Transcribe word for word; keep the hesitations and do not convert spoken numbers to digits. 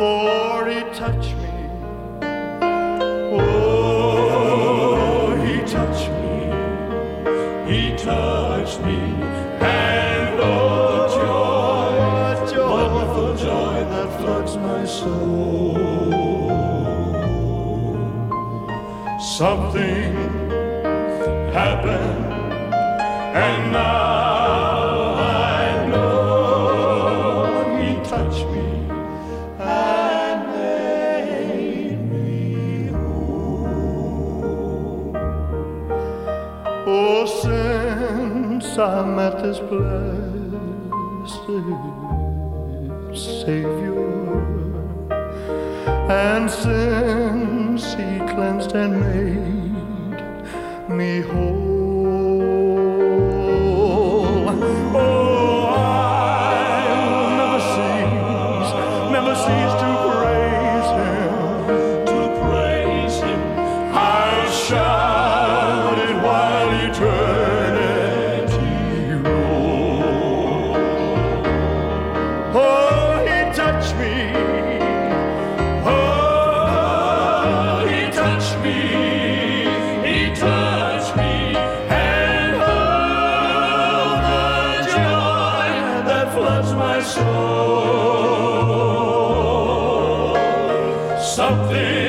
for he touched me. Oh, he touched me, he touched me, and oh joy, joy, wonderful joy that floods my soul. Something happened, and now I know he touched me and made me whole. Oh, since I met this blessed Savior, and since he cleansed and made me whole, oh, I'll never cease, never cease to praise him, to praise him. I'll shout it while eternity rolls. Oh, he touched me. Floods my soul. Something